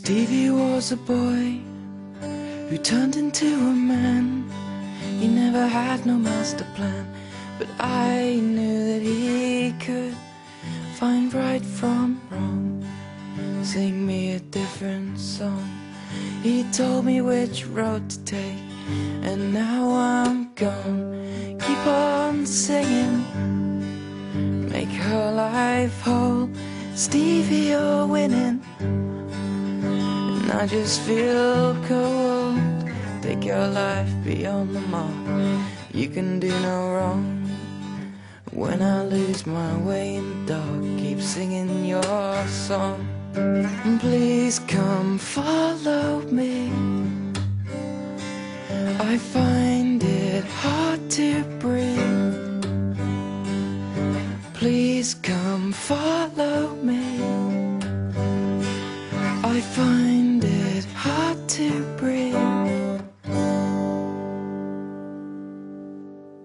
Stevie was a boy who turned into a man. He never had no master plan, but I knew that he could find right from wrong, sing me a different song. He told me which road to take, and now I'm gone. Keep on singing, make her life whole. Stevie, you're winning, and I just feel cold. Take your life beyond the mark, you can do no wrong. When I lose my way in the dark, keep singing your song. Please come follow me, I find it hard to breathe. Please come follow me, I find it hard to breathe.